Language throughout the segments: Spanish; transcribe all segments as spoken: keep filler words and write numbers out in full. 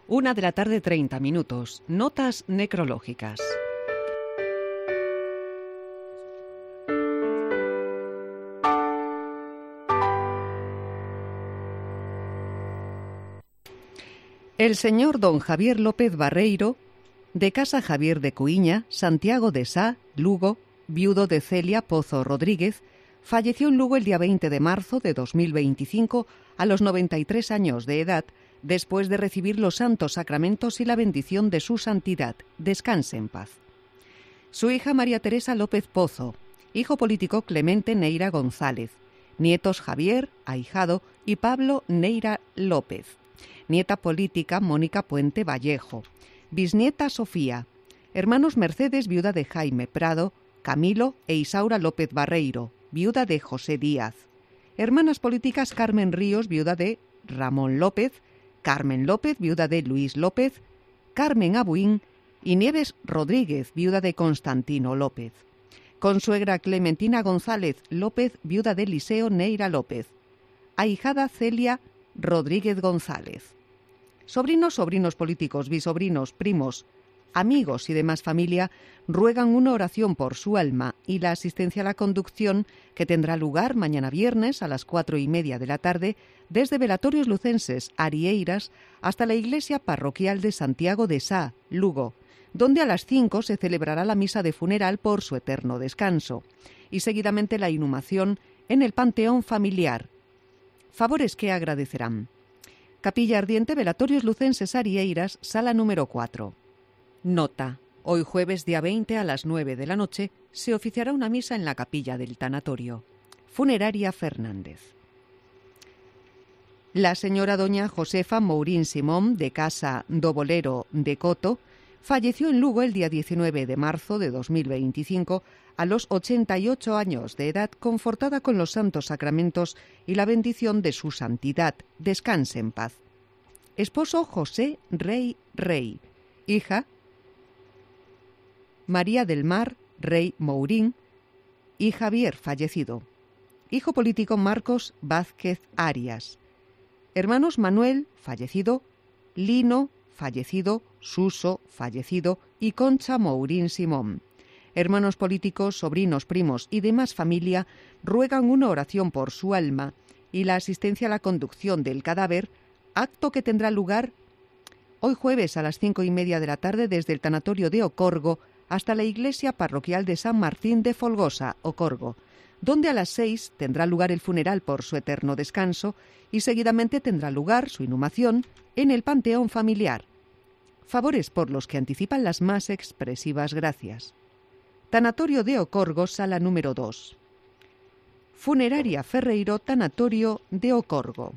Una de la tarde, treinta minutos. Notas necrológicas. El señor don Javier López Barreiro, de Casa Javier de Cuiña, Santiago de Sá, Lugo, viudo de Celia Pozo Rodríguez, falleció en Lugo el día veinte de marzo de dos mil veinticinco a los noventa y tres años de edad, después de recibir los santos sacramentos y la bendición de su santidad. Descanse en paz. Su hija María Teresa López Pozo, hijo político Clemente Neira González, nietos Javier, ahijado, y Pablo Neira López, nieta política Mónica Puente Vallejo, bisnieta Sofía, hermanos Mercedes, viuda de Jaime Prado, Camilo e Isaura López Barreiro, viuda de José Díaz, hermanas políticas Carmen Ríos, viuda de Ramón López, Carmen López, viuda de Luis López, Carmen Abuín y Nieves Rodríguez, viuda de Constantino López. Consuegra Clementina González López, viuda de Eliseo Neira López. Ahijada Celia Rodríguez González. Sobrinos, sobrinos políticos, bisobrinos, primos, amigos y demás familia ruegan una oración por su alma y la asistencia a la conducción que tendrá lugar mañana viernes a las cuatro y media de la tarde desde Velatorios Lucenses, Arieiras, hasta la iglesia parroquial de Santiago de Sá, Lugo, donde a las cinco se celebrará la misa de funeral por su eterno descanso y seguidamente la inhumación en el panteón familiar. Favores que agradecerán. Capilla Ardiente, Velatorios Lucenses, Arieiras, sala número cuatro. Nota. Hoy jueves día veinte a las nueve de la noche se oficiará una misa en la capilla del tanatorio. Funeraria Fernández. La señora doña Josefa Mourín Simón, de Casa do Bolero de Coto, falleció en Lugo el día diecinueve de marzo de dos mil veinticinco a los ochenta y ocho años de edad, confortada con los santos sacramentos y la bendición de su santidad. Descanse en paz. Esposo José Rey Rey. Hija María del Mar Rey Mourín y Javier, fallecido. Hijo político Marcos Vázquez Arias. Hermanos Manuel, fallecido, Lino, fallecido, Suso, fallecido, y Concha Mourín Simón. Hermanos políticos, sobrinos, primos y demás familia ruegan una oración por su alma y la asistencia a la conducción del cadáver, acto que tendrá lugar hoy jueves a las cinco y media de la tarde desde el tanatorio de Ocorgo hasta la iglesia parroquial de San Martín de Folgosa, Ocorgo, donde a las seis tendrá lugar el funeral por su eterno descanso y seguidamente tendrá lugar su inhumación en el panteón familiar. Favores por los que anticipan las más expresivas gracias. Tanatorio de Ocorgo, sala número dos. Funeraria Ferreiro, Tanatorio de Ocorgo.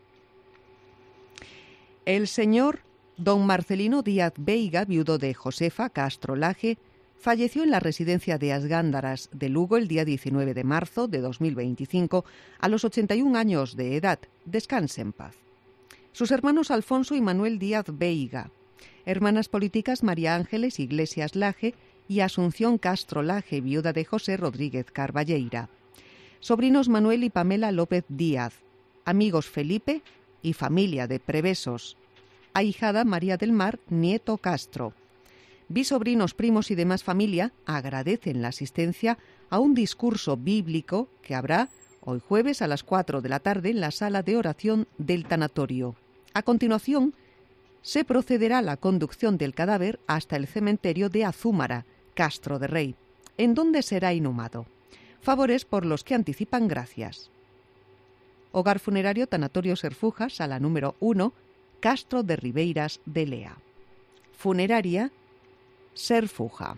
El señor don Marcelino Díaz Veiga, viudo de Josefa Castro Laje, falleció en la residencia de Asgándaras de Lugo el día diecinueve de marzo de dos mil veinticinco a los ochenta y un años de edad. Descanse en paz. Sus hermanos Alfonso y Manuel Díaz Veiga, hermanas políticas María Ángeles Iglesias Laje y Asunción Castro Laje, viuda de José Rodríguez Carballeira. Sobrinos Manuel y Pamela López Díaz, amigos Felipe y familia de Prevesos. Ahijada María del Mar Nieto Castro. Bisobrinos, primos y demás familia agradecen la asistencia a un discurso bíblico que habrá hoy jueves a las cuatro de la tarde en la sala de oración del tanatorio. A continuación, se procederá a la conducción del cadáver hasta el cementerio de Azúmara, Castro de Rey, en donde será inhumado. Favores por los que anticipan gracias. Hogar funerario Tanatorio Serfuja, sala número uno, Castro de Ribeiras de Lea. Funeraria Serfuja.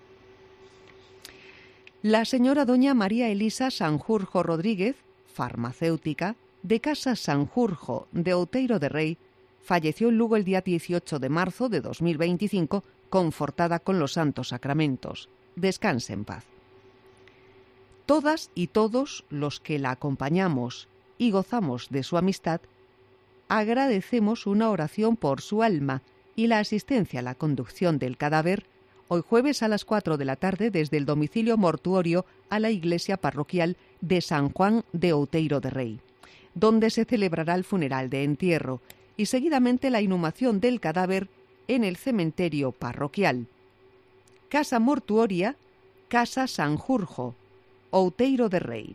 La señora doña María Elisa Sanjurjo Rodríguez, farmacéutica, de Casa Sanjurjo de Outeiro de Rei, falleció en Lugo el día dieciocho de marzo de dos mil veinticinco, confortada con los santos sacramentos. Descanse en paz. Todas y todos los que la acompañamos y gozamos de su amistad, agradecemos una oración por su alma y la asistencia a la conducción del cadáver hoy jueves a las cuatro de la tarde desde el domicilio mortuorio a la iglesia parroquial de San Juan de Outeiro de Rei, donde se celebrará el funeral de entierro y seguidamente la inhumación del cadáver en el cementerio parroquial. Casa mortuoria, Casa Sanjurjo, Outeiro de Rei.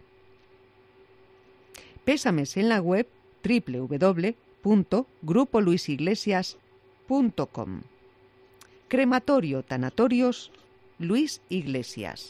Pésames en la web doble u doble u doble u punto grupo luis iglesias punto com. Crematorio Tanatorios Luis Iglesias.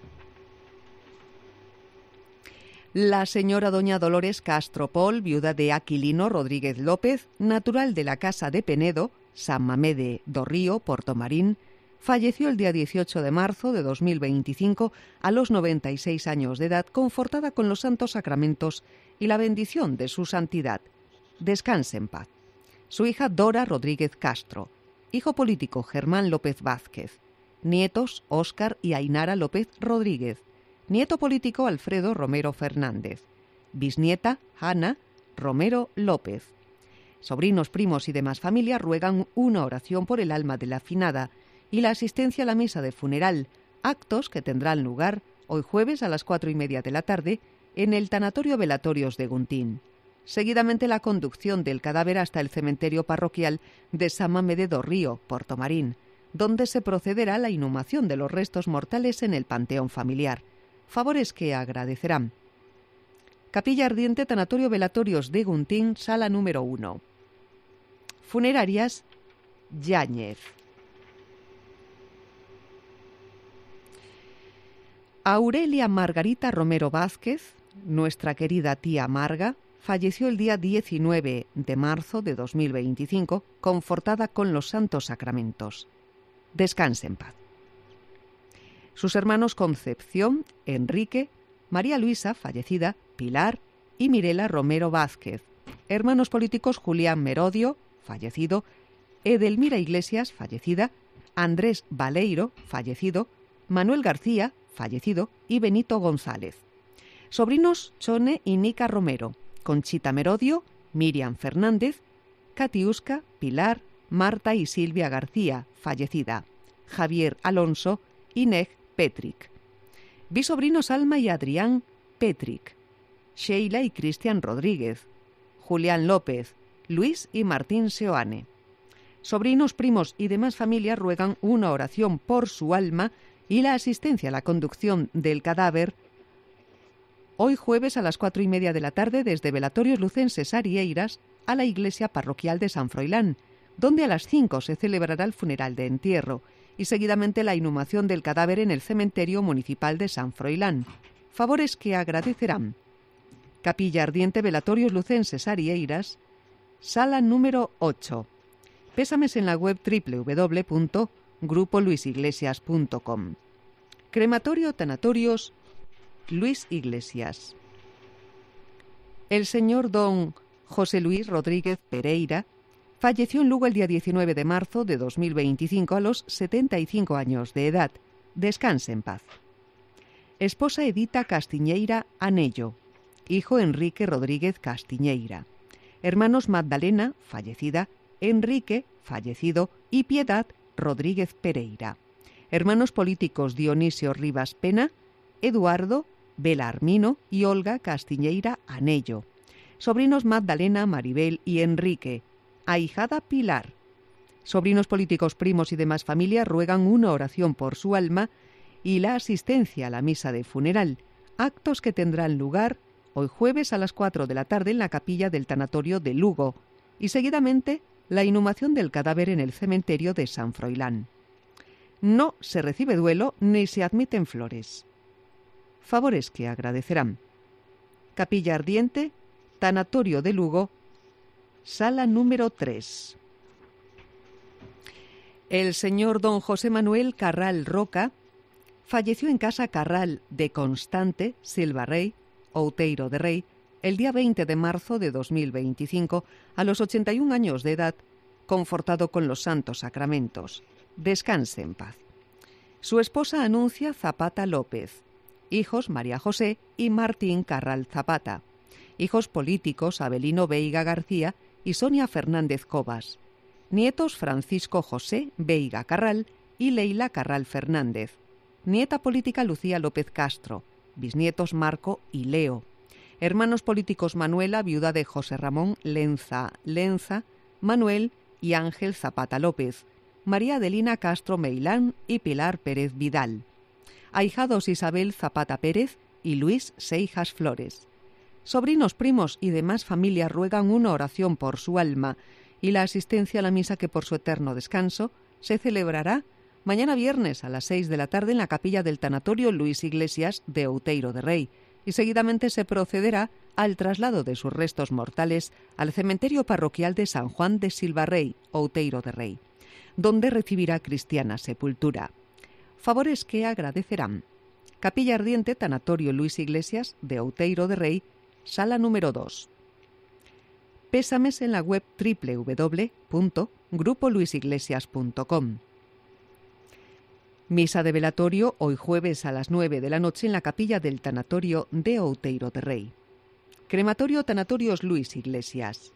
La señora doña Dolores Castro Pol, viuda de Aquilino Rodríguez López, natural de la Casa de Penedo, San Mamede do Río, Portomarín, falleció el día dieciocho de marzo de dos mil veinticinco a los noventa y seis años de edad, confortada con los santos sacramentos y la bendición de su santidad. Descanse en paz. Su hija Dora Rodríguez Castro, hijo político Germán López Vázquez, nietos Óscar y Ainara López Rodríguez, nieto político Alfredo Romero Fernández, bisnieta Ana Romero López. Sobrinos, primos y demás familia ruegan una oración por el alma de la finada y la asistencia a la misa de funeral, actos que tendrán lugar hoy jueves a las cuatro y media de la tarde en el Tanatorio Velatorios de Guntín. Seguidamente la conducción del cadáver hasta el cementerio parroquial de San Mamede do Río, Portomarín, donde se procederá a la inhumación de los restos mortales en el panteón familiar. Favores que agradecerán. Capilla Ardiente, Tanatorio Velatorios de Guntín, sala número uno. Funerarias Yáñez. Aurelia Margarita Romero Vázquez, nuestra querida tía Marga, falleció el día diecinueve de marzo de dos mil veinticinco, confortada con los santos sacramentos. Descanse en paz. Sus hermanos Concepción, Enrique, María Luisa, fallecida, Pilar y Mirela Romero Vázquez. Hermanos políticos Julián Merodio, fallecido, Edelmira Iglesias, fallecida, Andrés Baleiro, fallecido, Manuel García, fallecido, y Benito González. Sobrinos Chone y Nica Romero, Conchita Merodio, Miriam Fernández, Catiusca, Pilar, Marta y Silvia García, fallecida, Javier Alonso y Neg Petric. Bisobrinos Alma y Adrián Petric, Sheila y Cristian Rodríguez, Julián López, Luis y Martín Seoane. Sobrinos, primos y demás familia ruegan una oración por su alma y la asistencia a la conducción del cadáver hoy jueves a las cuatro y media de la tarde desde Velatorios Lucenses Arieiras a la iglesia parroquial de San Froilán, donde a las cinco se celebrará el funeral de entierro y seguidamente la inhumación del cadáver en el cementerio municipal de San Froilán. Favores que agradecerán. Capilla Ardiente Velatorios Lucenses Arieiras, sala número ocho. Pésames en la web doble u doble u doble u punto grupo luis iglesias punto com. Crematorio Tanatorios Luis Iglesias. El señor don José Luis Rodríguez Pereira falleció en Lugo el día diecinueve de marzo de dos mil veinticinco a los setenta y cinco años de edad. Descanse en paz. Esposa Edita Castiñeira Anello. Hijo Enrique Rodríguez Castiñeira. Hermanos Magdalena, fallecida, Enrique, fallecido, y Piedad Rodríguez Pereira. Hermanos políticos Dionisio Rivas Pena, Eduardo Belarmino y Olga Castiñeira Anello. Sobrinos Magdalena, Maribel y Enrique. Ahijada Pilar. Sobrinos políticos, primos y demás familia ruegan una oración por su alma y la asistencia a la misa de funeral, actos que tendrán lugar hoy jueves a las cuatro de la tarde en la capilla del Tanatorio de Lugo y seguidamente la inhumación del cadáver en el cementerio de San Froilán. No se recibe duelo ni se admiten flores. Favores que agradecerán. Capilla Ardiente, Tanatorio de Lugo, sala número tres. El señor don José Manuel Carral Roca falleció en casa Carral de Constante, Silva Rey, Outeiro de Rei, el día veinte de marzo de dos mil veinticinco, a los ochenta y un años de edad, confortado con los santos sacramentos. Descanse en paz. Su esposa Anuncia Zapata López. Hijos María José y Martín Carral Zapata. Hijos políticos Abelino Veiga García y Sonia Fernández Cobas. Nietos Francisco José Veiga Carral y Leila Carral Fernández. Nieta política Lucía López Castro. Bisnietos Marco y Leo. Hermanos políticos Manuela, viuda de José Ramón Lenza Lenza, Manuel y Ángel Zapata López, María Adelina Castro Meilán y Pilar Pérez Vidal. Ahijados Isabel Zapata Pérez y Luis Seijas Flores. Sobrinos, primos y demás familia ruegan una oración por su alma y la asistencia a la misa que por su eterno descanso se celebrará mañana viernes a las seis de la tarde en la capilla del tanatorio Luis Iglesias de Outeiro de Rei, y seguidamente se procederá al traslado de sus restos mortales al cementerio parroquial de San Juan de Silvarrey, Outeiro de Rei, donde recibirá cristiana sepultura. Favores que agradecerán: Capilla Ardiente, tanatorio Luis Iglesias de Outeiro de Rei, sala número dos. Pésames en la web doble u doble u doble u punto grupo luis iglesias punto com. Misa de velatorio hoy jueves a las nueve de la noche en la capilla del tanatorio de Outeiro de Rei. Crematorio Tanatorios Luis Iglesias.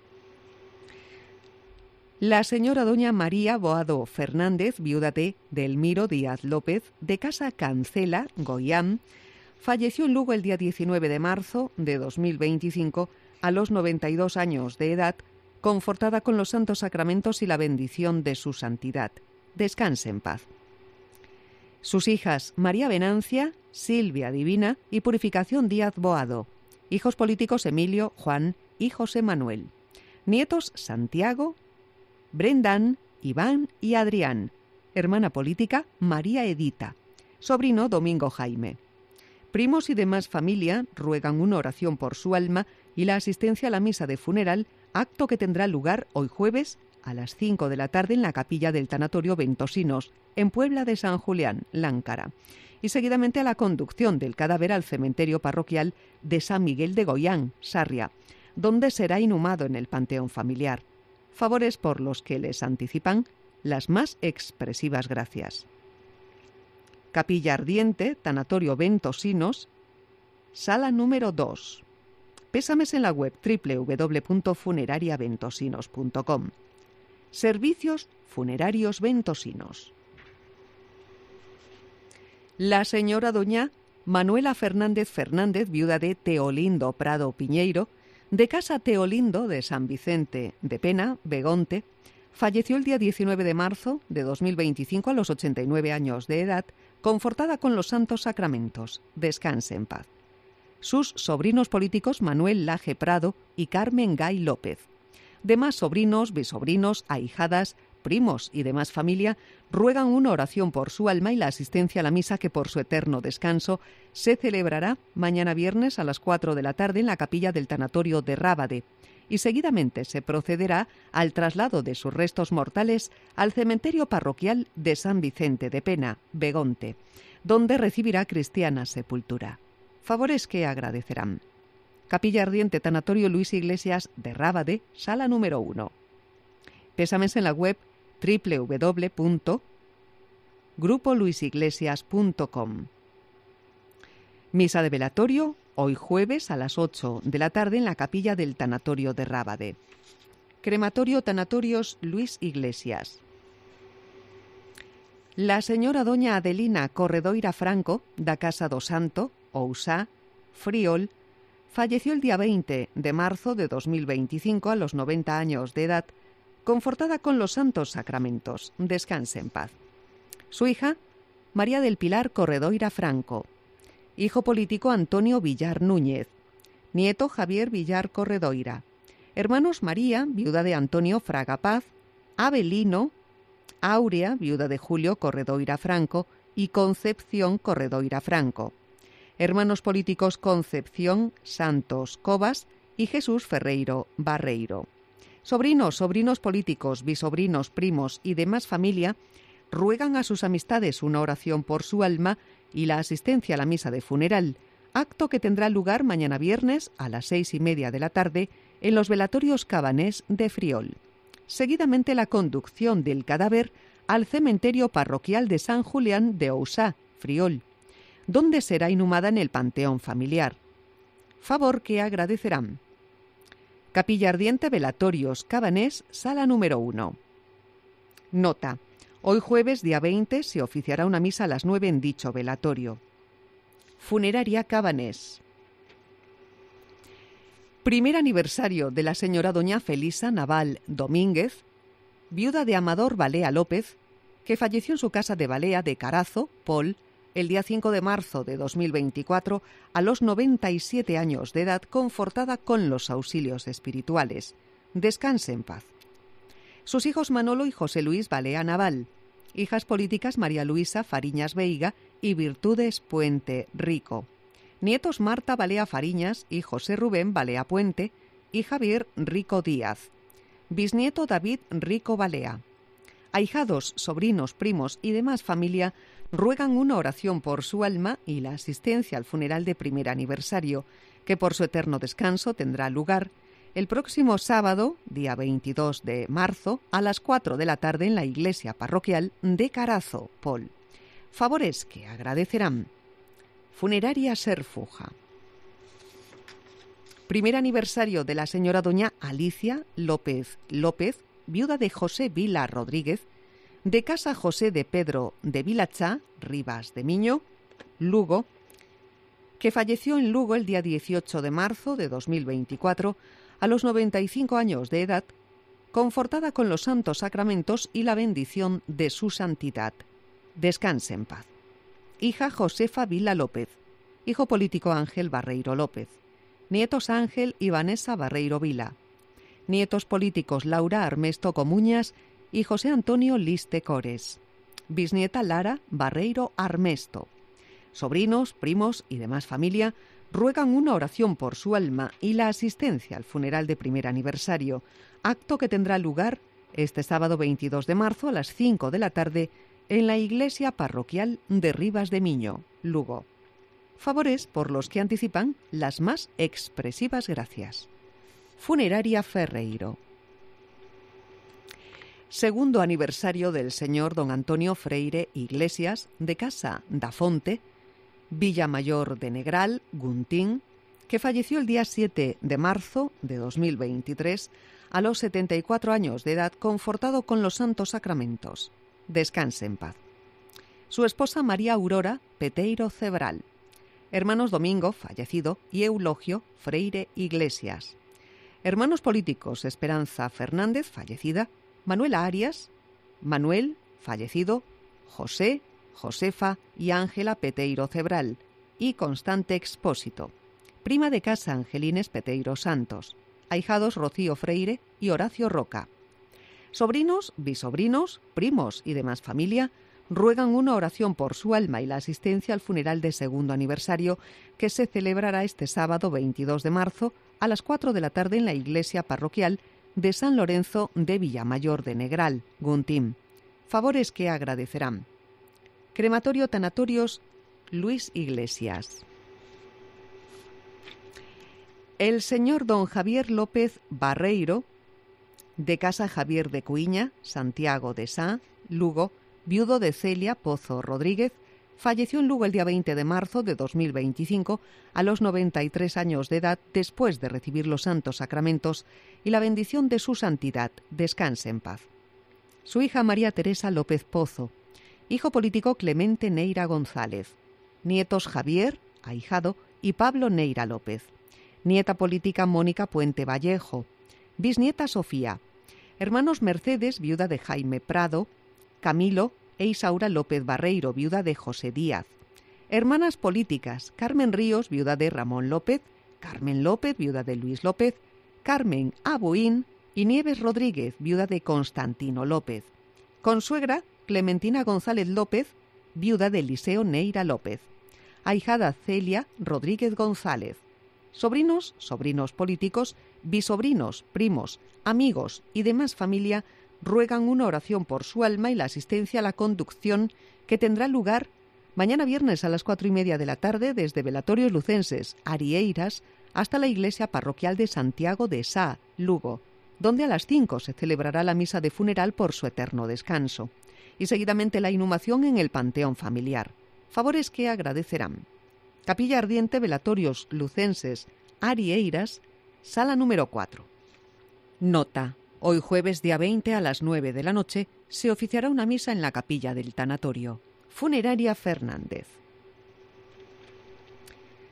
La señora doña María Boado Fernández, viuda de Delmiro Díaz López, de Casa Cancela, Goián, falleció en Lugo el día diecinueve de marzo de dos mil veinticinco a los noventa y dos años de edad, confortada con los santos sacramentos y la bendición de su santidad. Descanse en paz. Sus hijas María Venancia, Silvia Divina y Purificación Díaz Boado. Hijos políticos Emilio, Juan y José Manuel. Nietos Santiago, Brendan, Iván y Adrián. Hermana política María Edita. Sobrino Domingo Jaime. Primos y demás familia ruegan una oración por su alma y la asistencia a la misa de funeral, acto que tendrá lugar hoy jueves a las cinco de la tarde en la capilla del tanatorio Ventosinos, en Puebla de San Julián, Láncara, y seguidamente a la conducción del cadáver al cementerio parroquial de San Miguel de Goián, Sarria, donde será inhumado en el panteón familiar. Favores por los que les anticipan las más expresivas gracias. Capilla Ardiente, tanatorio Ventosinos, sala número dos. Pésames en la web doble u doble u doble u punto funeraria ventosinos punto com. Servicios funerarios Ventosinos. La señora doña Manuela Fernández Fernández, viuda de Teolindo Prado Piñeiro, de Casa Teolindo de San Vicente de Pena, Begonte, falleció el día diecinueve de marzo de dos mil veinticinco a los ochenta y nueve años de edad, confortada con los santos sacramentos. Descanse en paz. Sus sobrinos políticos Manuel Laje Prado y Carmen Gay López. Demás sobrinos, bisobrinos, ahijadas, primos y demás familia ruegan una oración por su alma y la asistencia a la misa que por su eterno descanso se celebrará mañana viernes a las cuatro de la tarde en la capilla del tanatorio de Rábade, y seguidamente se procederá al traslado de sus restos mortales al cementerio parroquial de San Vicente de Pena, Begonte, donde recibirá cristiana sepultura. Favores que agradecerán: Capilla Ardiente, tanatorio Luis Iglesias de Rábade, sala número uno. Pésames en la web doble u doble u doble u punto grupo luis iglesias punto com. Misa de velatorio hoy jueves a las ocho de la tarde en la capilla del tanatorio de Rábade. Crematorio Tanatorios Luis Iglesias. La señora doña Adelina Corredoira Franco, da Casa do Santo, Ousá, Friol, falleció el día veinte de marzo de dos mil veinticinco a los noventa años de edad, confortada con los santos sacramentos. Descanse en paz. Su hija, María del Pilar Corredoira Franco. Hijo político Antonio Villar Núñez. Nieto Javier Villar Corredoira. Hermanos María, viuda de Antonio Fraga Paz, Abelino, Áurea, viuda de Julio Corredoira Franco, y Concepción Corredoira Franco. Hermanos políticos Concepción Santos Cobas y Jesús Ferreiro Barreiro. Sobrinos, sobrinos políticos, bisobrinos, primos y demás familia ruegan a sus amistades una oración por su alma y la asistencia a la misa de funeral, acto que tendrá lugar mañana viernes a las seis y media de la tarde en los velatorios Cabanés de Friol. Seguidamente la conducción del cadáver al cementerio parroquial de San Julián de Ousá, Friol, donde será inhumada en el panteón familiar. Favor que agradecerán: Capilla Ardiente, velatorios Cabanés, sala número uno. Nota: hoy jueves día veinte se oficiará una misa a las nueve en dicho velatorio. Funeraria Cabanés. Primer aniversario de la señora doña Felisa Naval Domínguez, viuda de Amador Balea López, que falleció en su casa de Balea de Carazo, Pol, el día cinco de marzo de dos mil veinticuatro, a los noventa y siete años de edad, confortada con los auxilios espirituales. Descanse en paz. Sus hijos Manolo y José Luis Balea Naval, hijas políticas María Luisa Fariñas Veiga y Virtudes Puente Rico, nietos Marta Balea Fariñas y José Rubén Balea Puente y Javier Rico Díaz, bisnieto David Rico Balea. Ahijados, sobrinos, primos y demás familia ruegan una oración por su alma y la asistencia al funeral de primer aniversario, que por su eterno descanso tendrá lugar el próximo sábado, día veintidós de marzo, a las cuatro de la tarde en la iglesia parroquial de Carazo, Pol. Favores que agradecerán. Funeraria Serfuja. Primer aniversario de la señora doña Alicia López López, viuda de José Vila Rodríguez, de casa José de Pedro de Vilachá, Rivas de Miño, Lugo, que falleció en Lugo el día dieciocho de marzo de dos mil veinticuatro, a los noventa y cinco años de edad, confortada con los santos sacramentos y la bendición de su santidad. Descanse en paz. Hija Josefa Vila López, hijo político Ángel Barreiro López, nietos Ángel y Vanessa Barreiro Vila, nietos políticos Laura Armesto Comuñas y José Antonio Liste Cores, bisnieta Lara Barreiro Armesto. Sobrinos, primos y demás familia ruegan una oración por su alma y la asistencia al funeral de primer aniversario, acto que tendrá lugar este sábado veintidós de marzo a las cinco de la tarde en la iglesia parroquial de Rivas de Miño, Lugo. Favores por los que anticipan las más expresivas gracias. Funeraria Ferreiro. Segundo aniversario del señor don Antonio Freire Iglesias, de casa da Fonte, Villa Mayor de Negral, Guntín, que falleció el día siete de marzo de dos mil veintitrés a los setenta y cuatro años de edad, confortado con los santos sacramentos. Descanse en paz. Su esposa María Aurora Peteiro Cebral, hermanos Domingo, fallecido, y Eulogio Freire Iglesias. Hermanos políticos Esperanza Fernández, fallecida, Manuela Arias, Manuel, fallecido, José, Josefa y Ángela Peteiro Cebral, y Constante Expósito. Prima de casa Angelines Peteiro Santos. Ahijados Rocío Freire y Horacio Roca. Sobrinos, bisobrinos, primos y demás familia ruegan una oración por su alma y la asistencia al funeral de segundo aniversario que se celebrará este sábado veintidós de marzo a las cuatro de la tarde en la iglesia parroquial de San Lorenzo de Villamayor de Negral, Guntín. Favores que agradecerán. Crematorio Tanatorios Luis Iglesias. El señor don Javier López Barreiro, de casa Javier de Cuiña, Santiago de Sá, Lugo, viudo de Celia Pozo Rodríguez, falleció en Lugo el día veinte de marzo de dos mil veinticinco a los noventa y tres años de edad, después de recibir los santos sacramentos y la bendición de su santidad. Descanse en paz. Su hija María Teresa López Pozo, hijo político Clemente Neira González, nietos Javier, ahijado, y Pablo Neira López, nieta política Mónica Puente Vallejo, bisnieta Sofía, hermanos Mercedes, viuda de Jaime Prado, Camilo e Isaura López Barreiro, viuda de José Díaz, hermanas políticas Carmen Ríos, viuda de Ramón López, Carmen López, viuda de Luis López, Carmen Abuín y Nieves Rodríguez, viuda de Constantino López, consuegra Clementina González López, viuda de Eliseo Neira López, ahijada Celia Rodríguez González, sobrinos, sobrinos políticos, bisobrinos, primos, amigos y demás familia ruegan una oración por su alma y la asistencia a la conducción que tendrá lugar mañana viernes a las cuatro y media de la tarde desde Velatorios Lucenses, Arieiras, hasta la iglesia parroquial de Santiago de Sá, Lugo, donde a las cinco se celebrará la misa de funeral por su eterno descanso, y seguidamente la inhumación en el panteón familiar. Favores que agradecerán. Capilla Ardiente, Velatorios Lucenses, Arieiras, sala número cuatro. Nota. Hoy jueves día veinte a las nueve de la noche se oficiará una misa en la capilla del tanatorio. Funeraria Fernández.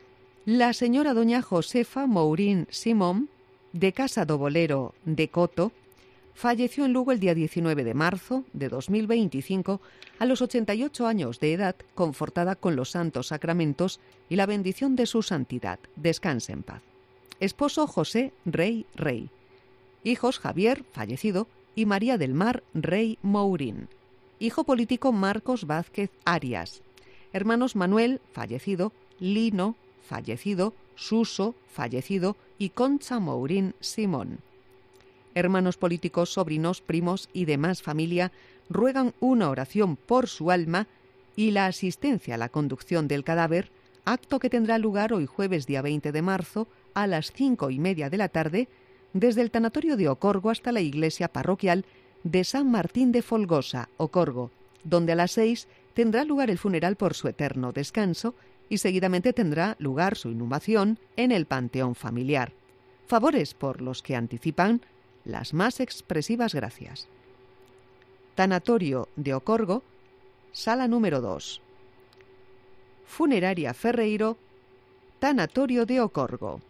La señora doña Josefa Mourín Simón, de Casa do Bolero de Coto, falleció en Lugo el día diecinueve de marzo de dos mil veinticinco a los ochenta y ocho años de edad, confortada con los santos sacramentos y la bendición de su santidad. Descanse en paz. Esposo José Rey Rey. Hijos Javier, fallecido, y María del Mar Rey Mourín. Hijo político Marcos Vázquez Arias. Hermanos Manuel, fallecido, Lino, fallecido, Suso, fallecido, y Concha Mourín Simón. Hermanos políticos, sobrinos, primos y demás familia ruegan una oración por su alma y la asistencia a la conducción del cadáver, acto que tendrá lugar hoy jueves día veinte de marzo a las cinco y media de la tarde desde el tanatorio de Ocorgo hasta la iglesia parroquial de San Martín de Folgosa, Ocorgo, donde a las seis tendrá lugar el funeral por su eterno descanso y seguidamente tendrá lugar su inhumación en el panteón familiar. Favores por los que anticipan las más expresivas gracias. Tanatorio de Ocorgo, sala número dos. Funeraria Ferreiro, Tanatorio de Ocorgo.